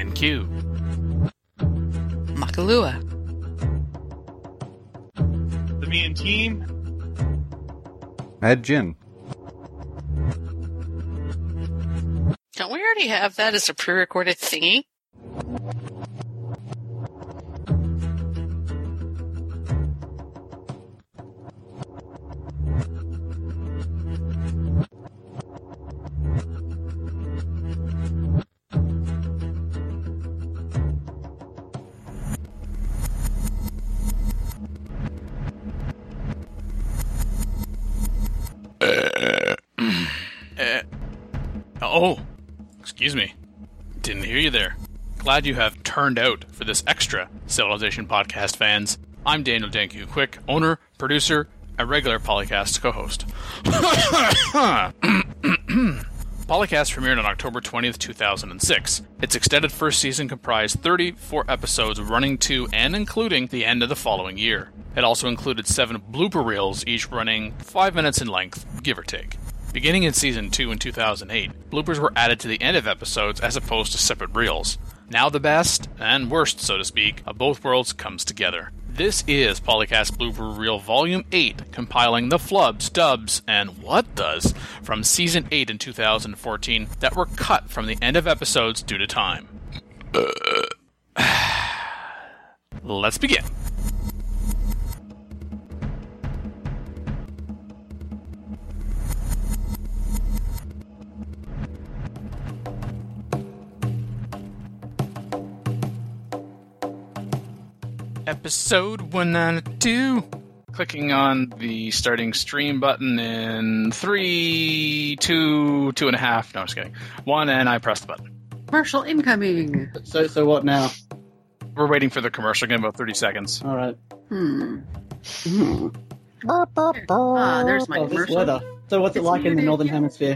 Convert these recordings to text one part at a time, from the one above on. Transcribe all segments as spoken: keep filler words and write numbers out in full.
Q. Makalua. The Me and Team. Mad Jin. Don't we already have that as a pre-recorded thingy? Oh, excuse me. Didn't hear you there. Glad you have turned out for this extra Civilization podcast, fans. I'm Daniel Danku Quick, owner, producer, and regular Polycast co-host. Polycast premiered on October twentieth, two thousand six. Its extended first season comprised thirty-four episodes running to and including the end of the following year. It also included seven blooper reels, each running five minutes in length, give or take. Beginning in Season two in two thousand eight, bloopers were added to the end of episodes as opposed to separate reels. Now the best, and worst, so to speak, of both worlds comes together. This is Polycast Blooper Reel Volume eight, compiling the flubs, dubs, and what does from Season eight in two thousand fourteen that were cut from the end of episodes due to time. Let's begin. Episode one ninety-two. Clicking on the starting stream button in three, two, two and a half. No, I'm just kidding. One, and I press the button. Commercial incoming. So, so what now? We're waiting for the commercial again, about thirty seconds. All right. Hmm. Hmm. Ah, there's my Oh, this commercial. weather. So, what's it It's like in the muted. Northern Hemisphere?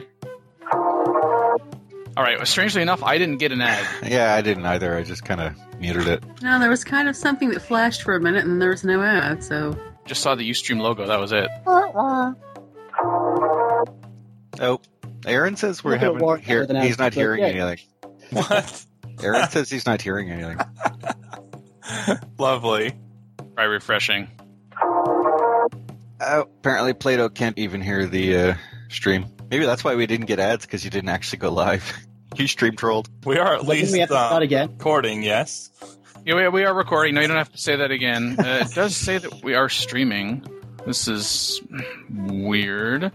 All right. Well, strangely enough, I didn't get an ad. Yeah, I didn't either. I just kind of muted it. No, there was kind of something that flashed for a minute, and there was no ad. So Just saw the Ustream logo. That was it. Oh, Aaron says we're Look at having Warren hear- with an he's not ad, but hearing yeah. anything. What? Aaron says he's not hearing anything. Lovely. Try refreshing. Oh, apparently Plato can't even hear the uh, stream. Maybe that's why we didn't get ads, because you didn't actually go live. You stream trolled. We are at But then least we have to uh, start again. recording, yes? Yeah, we, we are recording. No, you don't have to say that again. Uh, it does say that we are streaming. This is weird.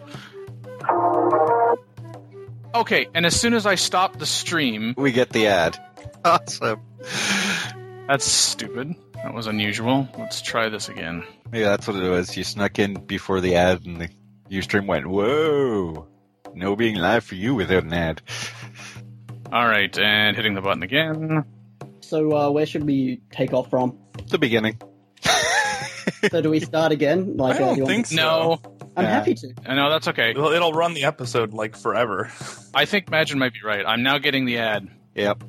Okay, and as soon as I stop the stream... We get the ad. Awesome. That's stupid. That was unusual. Let's try this again. Maybe that's what it was. You snuck in before the ad, and the Ustream went, whoa. No being live for you without an ad. Alright, and hitting the button again. So, uh, where should we take off from? The beginning. So, do we start again? Like, I don't uh, you want- think so. No. I'm Yeah. happy to. Uh, No, that's okay. It'll, it'll run the episode, like, forever. I think Magin might be right. I'm now getting the ad. Yep.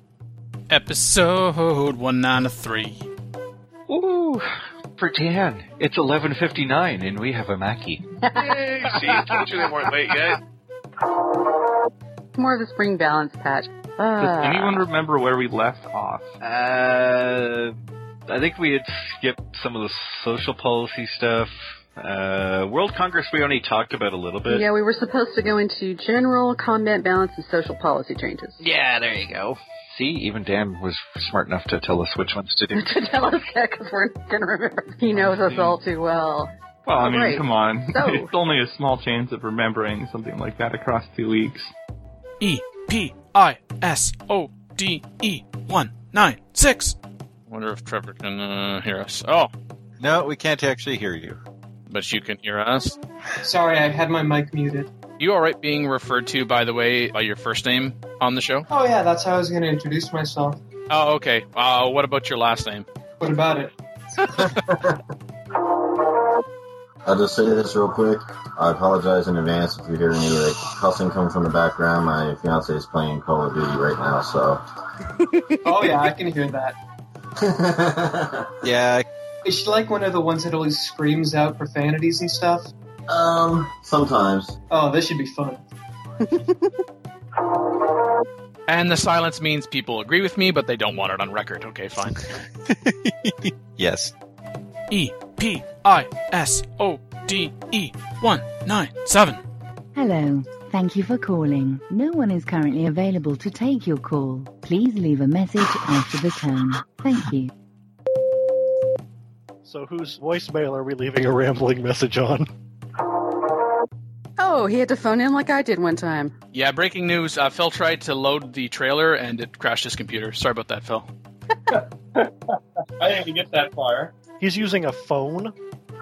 Episode one ninety-three. Ooh, for Dan, it's eleven fifty-nine, and we have a Mackie. Hey, see, told you they weren't late yet. more of a spring balance patch. Uh, Does anyone remember where we left off? Uh, I think we had skipped some of the social policy stuff. Uh, World Congress we only talked about a little bit. Yeah, we were supposed to go into general combat balance and social policy changes. Yeah, there you go. See, even Dan was smart enough to tell us which ones to do. To tell us that, because we're going to remember. He knows us all too well. Well, I mean, Right. come on. So- It's only a small chance of remembering something like that across two weeks. E P I S O D E one nine six. Wonder if Trevor can uh, hear us. Oh, No, we can't actually hear you. but you can hear us. Sorry, I had my mic muted. You all right being referred to, by the way, by your first name on the show? Oh yeah, that's how I was going to introduce myself. Oh, okay. Uh, what about your last name? What about it? I'll just say this real quick. I apologize in advance if you hear any like cussing coming from the background. My fiance is playing Call of Duty right now, so. Oh yeah, I can hear that. Yeah. Is she like one of the ones that always screams out profanities and stuff? Um, sometimes. Oh, this should be fun. And the silence means people agree with me, but they don't want it on record. Okay, fine. Yes. E P I S O D E one nine seven. Hello. Thank you for calling. No one is currently available to take your call. Please leave a message after the tone. Thank you. So whose voicemail are we leaving a rambling message on? Oh, he had to phone in like I did one time. Yeah, breaking news. Uh, Phil tried to load the trailer and it crashed his computer. Sorry about that, Phil. I didn't even get that far. He's using a phone?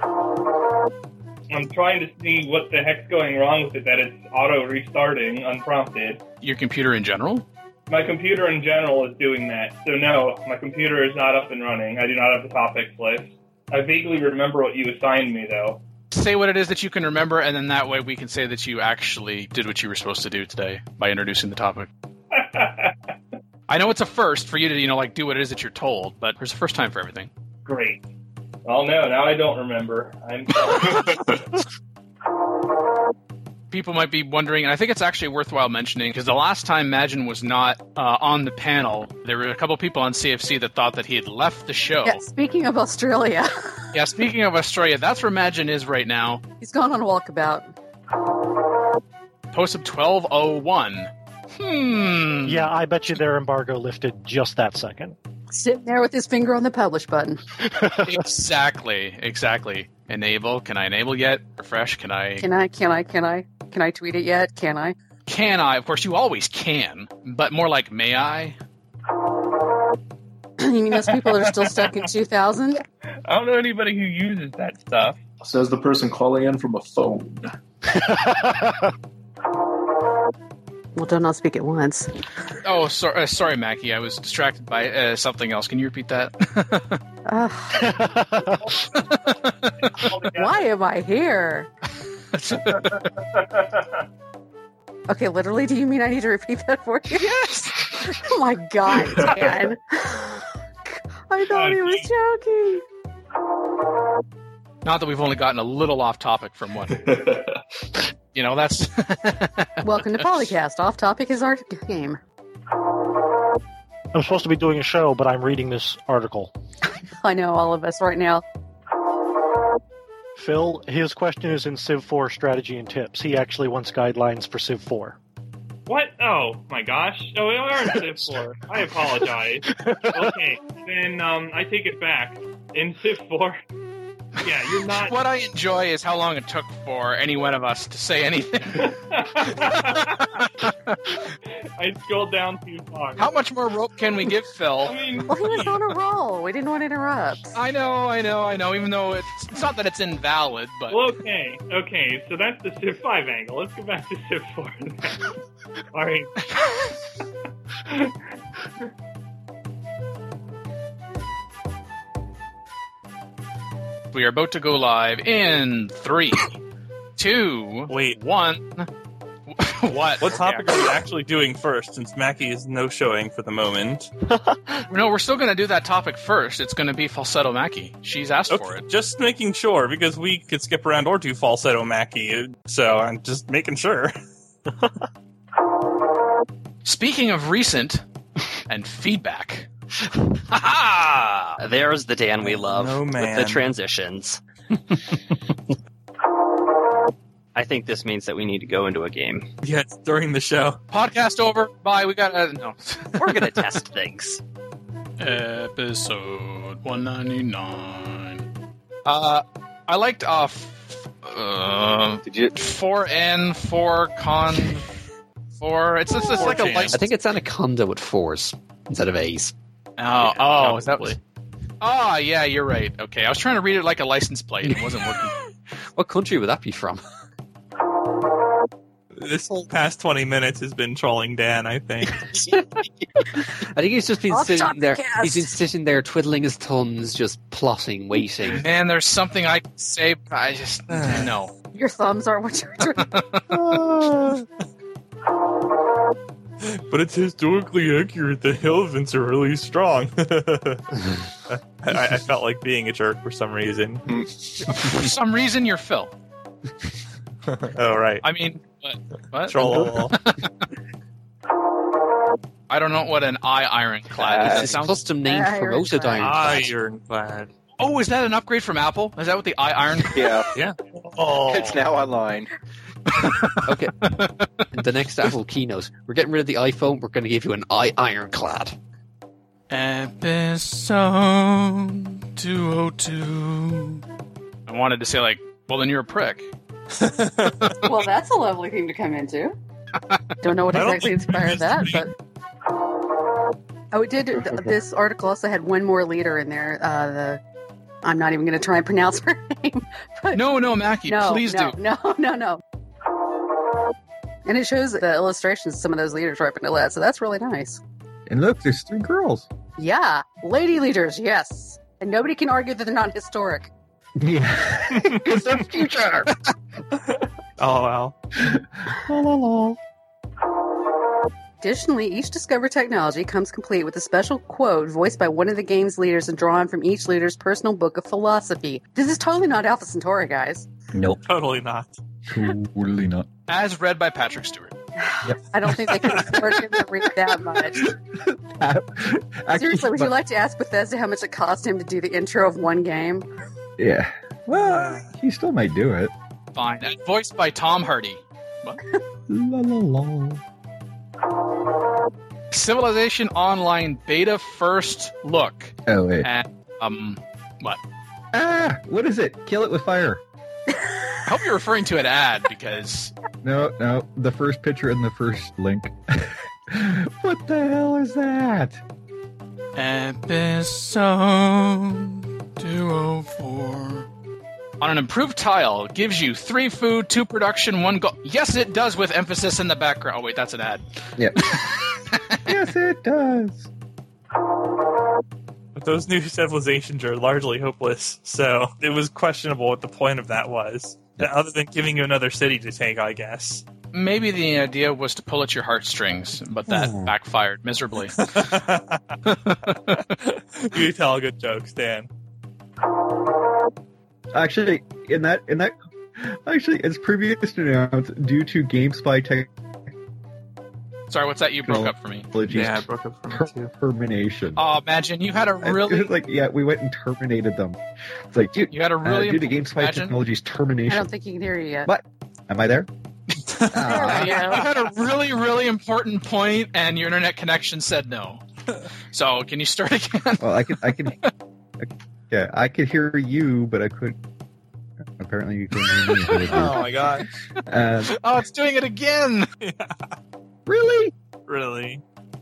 I'm trying to see what the heck's going wrong with it, that it's auto-restarting unprompted. Your computer in general? My computer in general is doing that. So no, my computer is not up and running. I do not have the topics list. I vaguely remember what you assigned me, though. Say what it is that you can remember, and then that way we can say that you actually did what you were supposed to do today by introducing the topic. I know it's a first for you to, you know, like do what it is that you're told, but there's a first time for everything. Great. Well, no, now I don't remember. I'm sorry. People might be wondering, and I think it's actually worthwhile mentioning, because the last time Magin was not uh, on the panel, there were a couple people on C F C that thought that he had left the show. Yeah, speaking of Australia. Yeah, speaking of Australia, that's where Magin is right now. He's gone on a walkabout. Post of twelve oh one. Hmm. Yeah, I bet you their embargo lifted just that second. Sitting there with his finger on the publish button. Exactly, exactly. Enable. Can I enable yet? Refresh. Can I? Can I? Can I? Can I? Can I tweet it yet? Can I? Can I? Of course, you always can, but more like, may I? You mean those people that are still stuck in two thousand? I don't know anybody who uses that stuff. Says the person calling in from a phone. Well, don't all speak at once. Oh, so, uh, sorry, Mackie. I was distracted by uh, something else. Can you repeat that? uh, why am I here? Okay, literally, do you mean I need to repeat that for you? Yes! Oh my god, Dan. I thought he was joking. Not that we've only gotten a little off topic from one. You know, that's... Welcome to Polycast. Off topic is our game. I'm supposed to be doing a show, but I'm reading this article. I know, all of us right now. Phil, his question is in Civ four strategy and tips. He actually wants guidelines for Civ four. What? Oh, my gosh. Oh, we are in Civ four. I apologize. Okay, then um, I take it back. In Civ four... Yeah, you're not... What I enjoy is how long it took for any one of us to say anything. I scrolled down too far. How much more rope can we give Phil? I mean, well, he was on a roll. We didn't want to interrupt. I know, I know, I know, even though it's, it's not that it's invalid, but... Well, okay, okay, so that's the Civ five angle. Let's go back to Civ four. Alright. We are about to go live in three, two, Wait. one. What? What topic are we actually doing first, since Mackie is no-showing for the moment? No, we're still going to do that topic first. It's going to be Falsetto Mackie. She's asked Okay, for it. just making sure, because we could skip around or do Falsetto Mackie, so I'm just making sure. Speaking of recent and feedback... Ha-ha! There's the Dan we love Oh, with man. the transitions. I think this means that we need to go into a game. Yeah, it's during the show. Podcast over. Bye. We got uh, no. We're gonna test things. Episode one ninety-nine. Uh, I liked uh, f- uh Did you? four N four con four. It's it's, it's like a license. I think it's Anaconda with fours instead of A's. Oh, oh, is that what? Oh, yeah, you're right. Okay, I was trying to read it like a license plate. It wasn't working. What country would that be from? This whole past twenty minutes has been trolling Dan, I think. I think he's just been Off sitting topic there. cast. He's been sitting there twiddling his thumbs, just plotting, waiting. Man, there's something I can say, but I just no. Your thumbs aren't what you're doing. But it's historically accurate. The Helvins are really strong. I, I felt like being a jerk for some reason. For some reason, you're Phil. Oh, right. I mean, what? what? Troll. I don't know what an eye ironclad is. It It's sounds custom named Ironclad. corrosive ironclad. Ironclad. Oh, is that an upgrade from Apple? Is that what the eye iron? Yeah. Yeah. Oh. It's now online. Okay. In the next Apple keynote, we're getting rid of the iPhone. We're going to give you an eye ironclad. Episode two oh two. I wanted to say, like, well, then you're a prick. Well, that's a lovely thing to come into. Don't know what I don't exactly think inspired that, previous but oh, it did. th- This article also had one more leader in there. Uh, the I'm not even going to try and pronounce her name. But No, no, Mackie, no, please no, do. no, no, no. And it shows the illustrations of some of those leaders right below that, so that's really nice. And look, there's three girls. Yeah, lady leaders, yes, and nobody can argue that they're not historic. Yeah, because they're future. Oh, wow. La, la, la. Additionally, each Discover technology comes complete with a special quote voiced by one of the game's leaders and drawn from each leader's personal book of philosophy. This is totally not Alpha Centauri, guys. Nope. Totally not. Totally not. As read by Patrick Stewart. I don't think they can afford him to read that much. Actually, Seriously, would but- you like to ask Bethesda how much it cost him to do the intro of one game? Yeah. Well, he still might do it. Fine. And voiced by Tom Hardy. What? La la la. Civilization Online beta first look. Oh wait. At, um, what? Ah, what is it? Kill it with fire. I hope you're referring to an ad because No, no. The first picture and the first link. What the hell is that? episode two oh four on an improved tile gives you three food, two production, one go. Yes, it does with emphasis in the background. Oh wait, that's an ad. Yep. Yes, it does. But those new civilizations are largely hopeless, so it was questionable what the point of that was. Other than giving you another city to take, I guess. Maybe the idea was to pull at your heartstrings, but that Oh. backfired miserably. You tell a good joke, Dan. Actually, in that, in that, actually, as previously announced, due to GameSpy tech. Sorry, what's that? You broke up for me. Yeah, I broke up for me too. Termination. Oh, imagine you had a And really, it was like, yeah, we went and terminated them. It's like, dude, you had a really uh, due to imp- GameSpy imagine- Technologies I termination. don't think you can hear you yet. What? Am I there? Yeah, you had a really, really important point, and your internet connection said no. So, can you start again? Well, I can, I can, I, yeah, I could hear you, but I couldn't. Apparently, you couldn't hear me. Oh my gosh. Uh, Oh, it's doing it again. really? Really?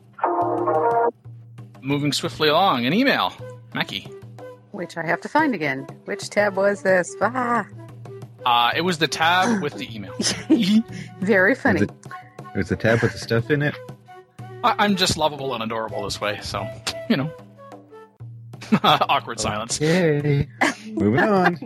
Moving swiftly along, an email. Mackie. Which I have to find again. Which tab was this? Ah, Uh, it was the tab with the email. very funny. It was a tab with the stuff in it. I- I'm just lovable and adorable this way, so, you know. Awkward silence. Yay. Moving on.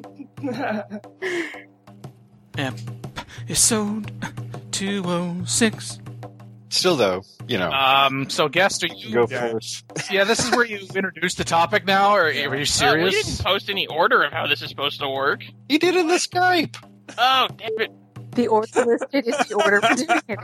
Episode two oh six. Still, though, you know. Um, so, guest, are you... Go first. Yeah, this is where you introduce the topic now, or are you Oh, we serious? didn't post any order of how this is supposed to work. He did in the Skype. Oh, damn it. The order listed is the order for doing it.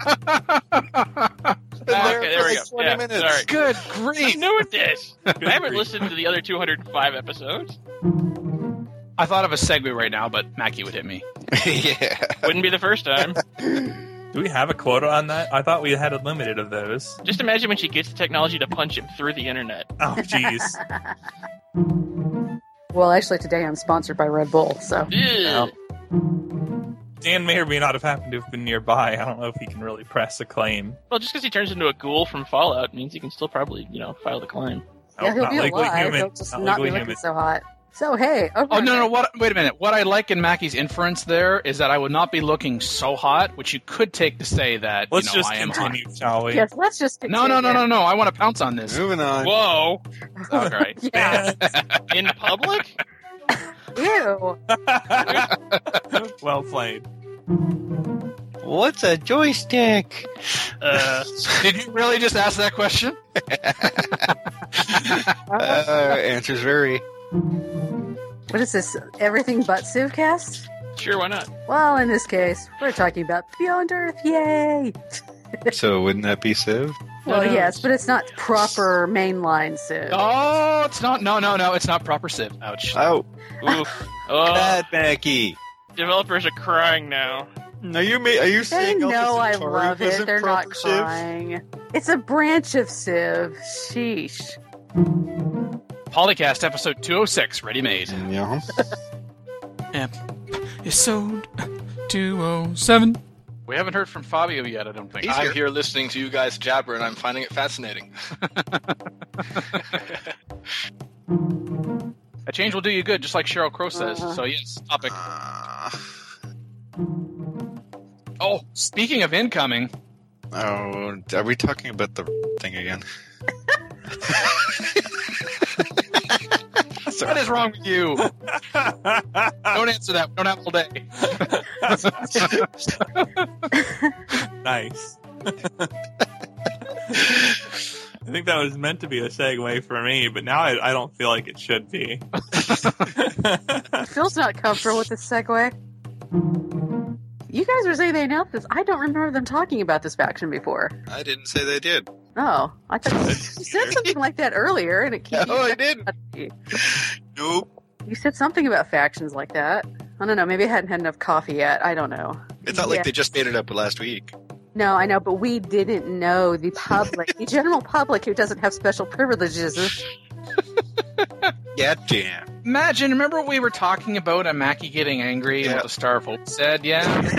Ah, okay, there we go. twenty Yeah, minutes. sorry. Good I grief! knew it did. I haven't listened to the other two hundred five episodes. I thought of a segue right now, but Mackie would hit me. Yeah. Wouldn't be the first time. Do we have a quota on that? I thought we had a limited of those. Just imagine when she gets the technology to punch him through the internet. Oh, jeez. Well, actually, today I'm sponsored by Red Bull, so. Ew. Dan may or may not have happened to have been nearby. I don't know if he can really press a claim. Well, just because he turns into a ghoul from Fallout means he can still probably, you know, file the claim. Yeah, he'll not be legally alive. human. He'll just Not not, be legally looking human. so hot. So, hey. Over Oh, no, no, what? Wait a minute. What I like in Mackie's inference there is that I would not be looking so hot, which you could take to say that, Let's you know, just I am continue, hot. shall we? Yes, let's just No, no, no, no, no. I want to pounce on this. Moving on. Whoa! Okay. Yeah. In public? Ew. Well played. What's a joystick? Uh, Did you really just ask that question? Uh, answers vary. What is this? Everything but Civcast? sure, why not? Well, in this case, we're talking about Beyond Earth. Yay! So wouldn't that be Civ? Well, no. yes, but it's not proper mainline Civ. Oh, it's not. No, no, no. It's not proper Civ. Ouch. Oh. Oof. Oh, Bad Mackie. developers are crying now. Are you, ma- are you They saying know Alpha I Centauri love it. wasn't They're not proper Civ? crying. It's a branch of Civ. Sheesh. Polycast episode two oh six, ready made. Yeah. Episode two oh seven. We haven't heard from Fabio yet, I don't think. I'm here listening to you guys jabber, and I'm finding it fascinating. A change will do you good, just like Cheryl Crow says. So yes, topic. Oh, speaking of incoming. Oh, are we talking about the thing again? What is wrong with you? Don't answer that. We don't have all day. Nice. I think that was meant to be a segue for me, but now I, I don't feel like it should be. Phil's not comfortable with this segue. You guys were saying they announced this. I don't remember them talking about this faction before. I didn't say they did. Oh, I thought you said something like that earlier, and it came. No, I didn't. Nope. You said something about factions like that. I don't know. Maybe I hadn't had enough coffee yet. I don't know. It's not Yeah. like they just made it up last week. No, I know, but we didn't know the public, the general public who doesn't have special privileges. Yeah, damn. Imagine, remember what we were talking about, a Mackie getting angry and what the Star of Hope said? Yeah.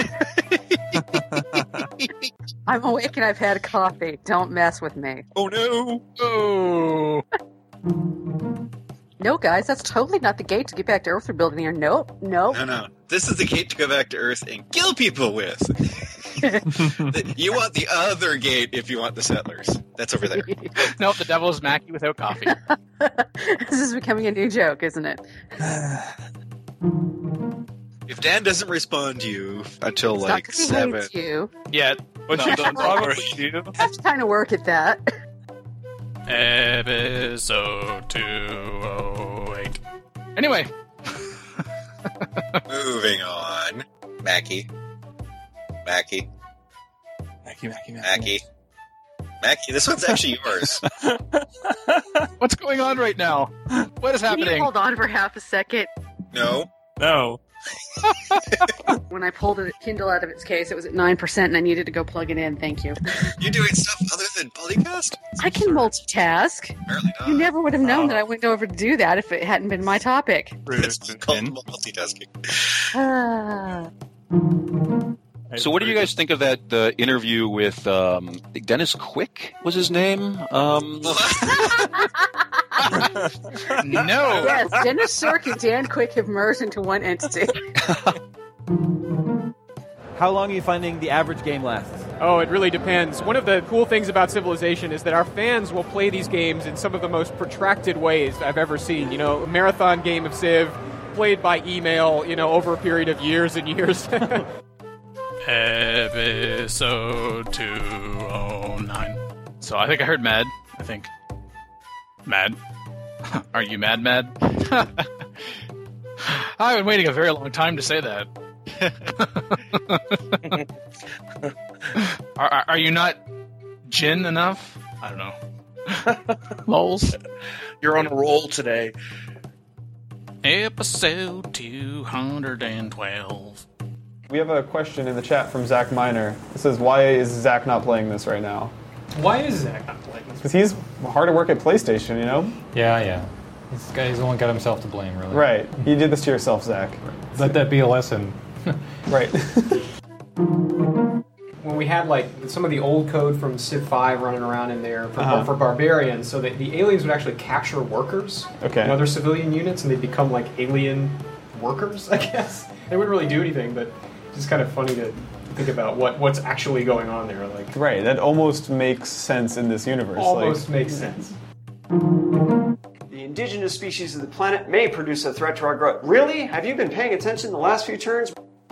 I'm awake and I've had coffee. Don't mess with me. Oh no! Oh. No, guys, that's totally not the gate to get back to Earth we're building here. Nope, nope. No, no. This is the gate to go back to Earth and kill people with. You want the other gate if you want the settlers. That's over there. No, the devil's Mackie without coffee. This is becoming a new joke, isn't it? If Dan doesn't respond to you until It's like not 'cause he seven, hates you. Yeah, but no, you don't should probably worry. do. Have to kind of work at that. Episode two oh eight. Anyway. moving on. Mackie. Mackie. Mackie, Mackie, Mackie. Mackie. Mackie, this one's actually yours. What's going on right now? What is Can you happening? hold on for half a second? No. No. When I pulled a Kindle out of its case, it was at nine percent and I needed to go plug it in. Thank you. You doing stuff other than Polycast? I can multitask. Apparently not. You never would have known Oh. that I went over to do that if it hadn't been my topic. It's called multitasking. Ah. So, what do you guys think of that uh, interview with um, I think Dennis Quick? Was his name? Um, No. Yes, Dennis Cirque and Dan Quick have merged into one entity. How long are you finding the average game lasts? Oh, it really depends. One of the cool things about Civilization is that our fans will play these games in some of the most protracted ways I've ever seen. You know, a marathon game of Civ played by email, you know, over a period of years and years. Episode two oh nine. So I think I heard Mad. I think. Mad. Are you mad, Mad? I've been waiting a very long time to say that. are, are, are you not gin enough? I don't know. Lols. You're on a roll today. Episode two hundred twelve. We have a question in the chat from Zach Miner. It says, why is Zach not playing this right now? Why is Zach not playing this? Because he's hard at work at PlayStation, you know? Yeah, yeah. This guy, he's only got himself to blame, really. Right. You did this to yourself, Zach. Let that be a lesson. Right. When we had like some of the old code from Civ five running around in there for, Uh-huh. for barbarians, so that the aliens would actually capture workers Okay. and other civilian units, and they'd become like alien workers, I guess. They wouldn't really do anything, but it's just kind of funny to think about what, what's actually going on there. Like, Right. That almost makes sense in this universe. almost like, makes sense. The indigenous species of the planet may produce a threat to our growth. Really? Have you been paying attention the last few turns?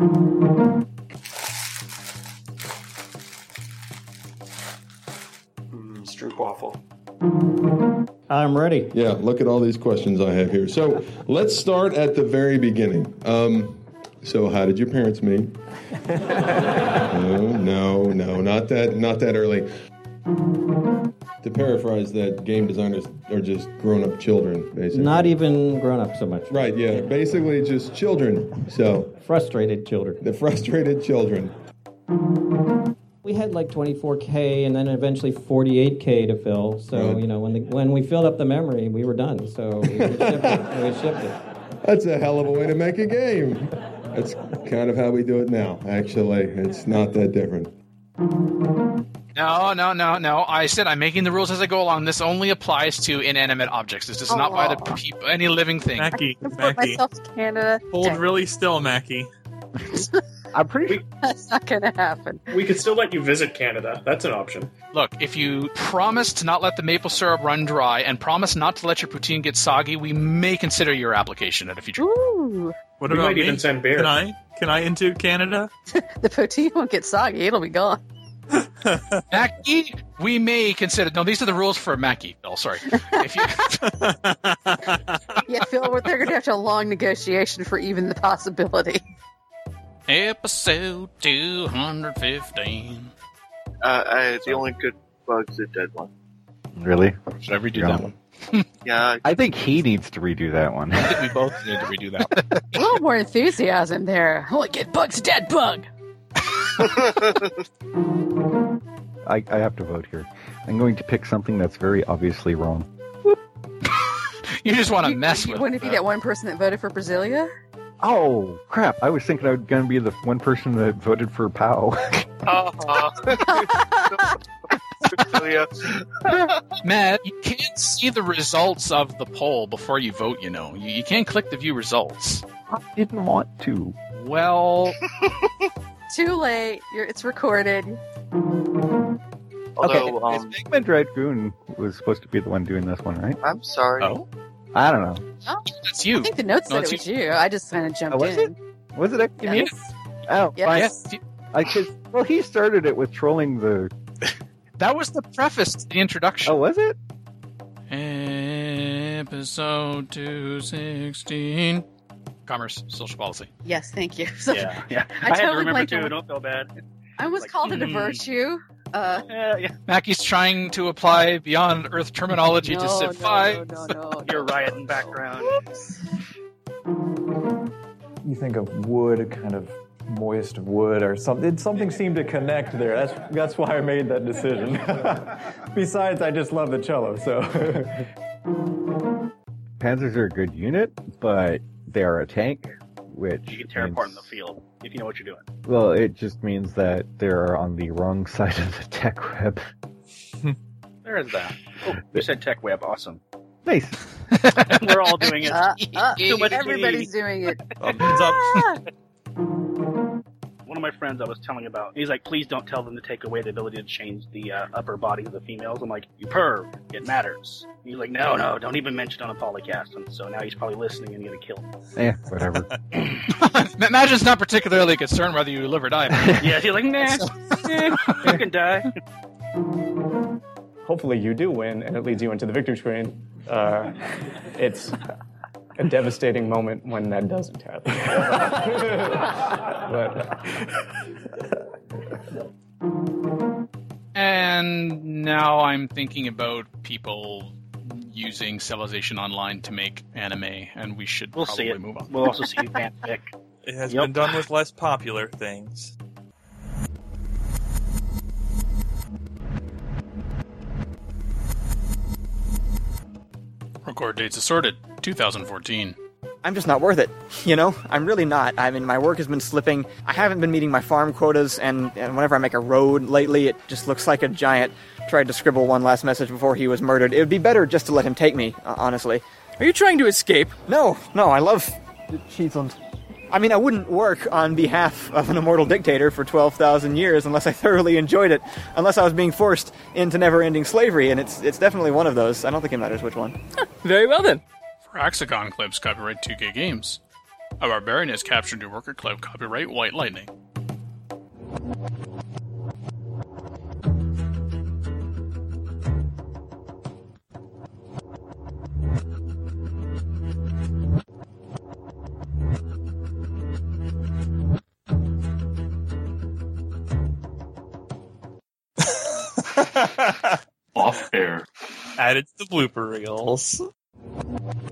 Mm, Stroopwafel. I'm ready. Yeah, look at all these questions I have here. So let's start at the very beginning. Um, so how did your parents meet? no, no, no, not that, not that early. To paraphrase that, game designers are just grown-up children, basically. Not even grown up so much. Right, yeah. Basically just children. So frustrated children. The frustrated children. We had like twenty-four K and then eventually forty-eight K to fill. So, Right. you know, when the, when we filled up the memory, we were done. So we shipped it. We shipped it. That's a hell of a way to make a game. That's kind of how we do it now, actually. It's not that different. No, no, no, no. I said I'm making the rules as I go along. This only applies to inanimate objects. This does not apply to people, any living thing. Mackie, Put Mackie, myself to Canada. hold Dang. really still, Mackie. I'm pretty That's not going to happen. We could still let you visit Canada. That's an option. Look, if you promise to not let the maple syrup run dry and promise not to let your poutine get soggy, we may consider your application at a future. Ooh. What We about might me? even send beer. Can I? Can I into Canada? The poutine won't get soggy. It'll be gone. Mackie, we may consider. No, these are the rules for Mackie. Oh, sorry. If you, Yeah, Phil, they're going to have to have a long negotiation for even the possibility. Episode two hundred fifteen. Uh, I, the only good bug's the dead one. Really? Should I redo Yeah. that one? Yeah. I think he needs to redo that one. I think we both need to redo that one. A little more enthusiasm there. Oh, get Bug's a dead bug. I, I have to vote here. I'm going to pick something that's very obviously wrong. You just want to mess You with wouldn't it be that one person that voted for Brasilia? Oh, crap. I was thinking I was going to be the one person that voted for POW. Matt, you can't see the results of the poll before you vote, you know. You, you can't click the view results. I didn't want to. Well, Too late. You're, it's recorded. Although, okay, um, Figment Dragoon was supposed to be the one doing this one, right? I'm sorry. Oh? I don't know. Oh, that's you. I think the notes No, said it it's was you. I just kind of jumped Oh, was in. Was it actually me? Yes. Oh, Yes. fine. Yes. I cause, well, he started it with trolling the. That was the preface to the introduction. Oh, was it? Episode two sixteen. Commerce, social policy. Yes, thank you. So, Yeah, yeah. I I, had to totally remember blanked too. on- Don't feel bad. I almost Like, called it a mm. virtue. Uh, Yeah, yeah. Mackie's trying to apply beyond Earth terminology no, to no, Civ five. no, no, no, You're no. right in the background. You think of wood, kind of moist wood or something. Something seemed to connect there. That's that's why I made that decision. Besides, I just love the cello, so. Panzers are a good unit, but they are a tank, which You can tear means- apart in the field if you know what you're doing. Well, it just means that they're on the wrong side of the tech web. There is that. Oh, you said tech web. Awesome. Nice. We're all doing it. Uh, uh, Too much everybody's tea. doing it. Thumbs up. Ah! One of my friends I was telling about, he's like, please don't tell them to take away the ability to change the uh, upper bodies of the females. I'm like, you perv, it matters. He's like, no, no, don't even mention it on a polycast. And so now he's probably listening and gonna kill me. Eh, whatever. Imagine's not particularly concerned whether you live or die. Yeah, he's like, nah, eh, you can die. Hopefully you do win, and it leads you into the victory screen. Uh, it's a devastating moment when that doesn't happen. but And now I'm thinking about people using Civilization Online to make anime, and we should We'll probably see it. move on. We'll also see fanfic. It has Yep. been done with less popular things. Record dates assorted, two thousand fourteen. I'm just not worth it. You know, I'm really not. I mean, my work has been slipping. I haven't been meeting my farm quotas, and, and whenever I make a road lately, it just looks like a giant tried to scribble one last message before he was murdered. It would be better just to let him take me, uh, honestly. Are you trying to escape? No, no, I love Cheeseland. I mean, I wouldn't work on behalf of an immortal dictator for twelve thousand years unless I thoroughly enjoyed it, unless I was being forced into never-ending slavery, and it's it's definitely one of those. I don't think it matters which one. Very well then. For Hexagon clips, copyright two K Games. A Barbarian has captured your worker clip, copyright White Lightning. hair. Added to the blooper reels.